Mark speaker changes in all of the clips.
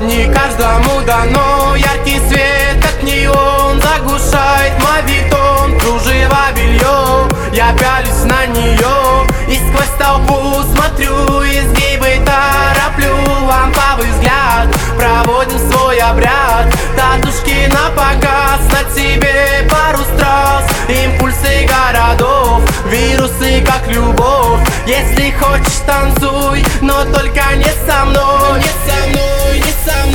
Speaker 1: Не каждому дано. Яркий свет, как неон, заглушает моветон. Кружево белье, я пялюсь на нее и сквозь толпу смотрю, изгибы тороплю. Ламповый взгляд, проводим свой обряд. Татушки на показ, на тебе пару страз. Импульсы городов, вирусы как любовь. Если хочешь, танцуй, но только не со мной. Не со мной, не со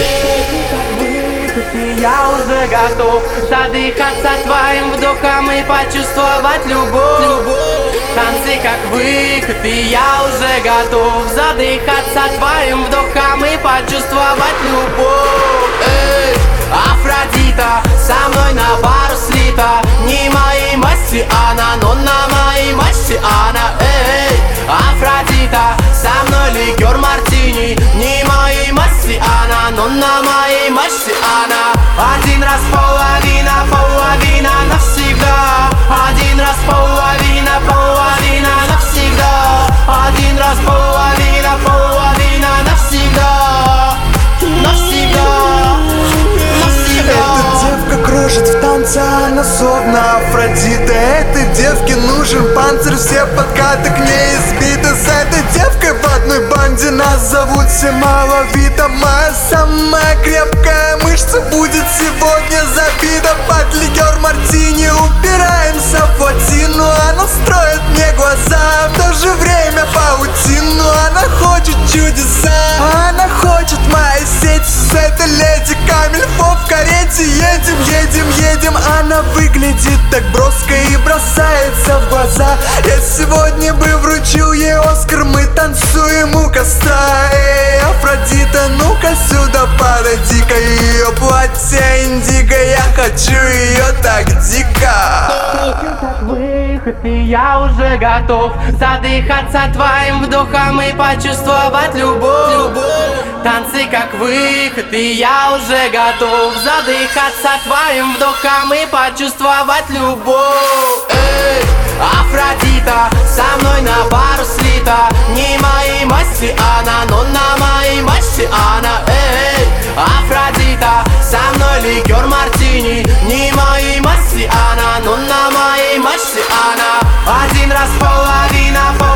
Speaker 1: мной. Я уже готов задыхаться твоим вдохом и почувствовать любовь. Танцы как выход, и я уже готов задыхаться твоим вдохом и почувствовать любовь. Эй, Афродита, со мной на пару слита. Не моей масти она, но на моей масти она. Эй, Афродита, со мной ликер мартини. Не моей масти она, но на моей масти она. Один раз половина, половина навсегда. Один раз половина, половина навсегда. Один раз половина, половина навсегда. Навсегда, навсегда.
Speaker 2: Эта девка кружит в танце, она словно Афродита. Этой девке нужен панцирь, все подкаты к ней избиты. С этой девкой в одной банде нас зовут все маловито. Моя самая крепкая мышца будет сегодня забита. Под ликер мартини упираемся в плотину. Она строит мне глаза, в то же время паутину. Она хочет чудеса, она хочет мои сети. С этой леди Камильфо в карете едем, едем, едем. Она выглядит так броско и бросается в глаза. Я сегодня бы вручил ей Оскар, мы танцуем у костра. Эй, Афродита, ну-ка сюда подойди-ка. Ее платье индиго, я хочу ее так дико.
Speaker 1: Выход, и я уже готов задыхаться твоим вдохом и почувствовать любовь. Танцы как выход, и я уже готов задыхаться твоим вдохом и почувствовать любовь. Эй, Афродита, со мной на пару слита. Не моей масти она, но на моей масти она. Эй, Афродита, со мной ликер мартини. Не моей масти она, но на моей масти она. Один раз половина,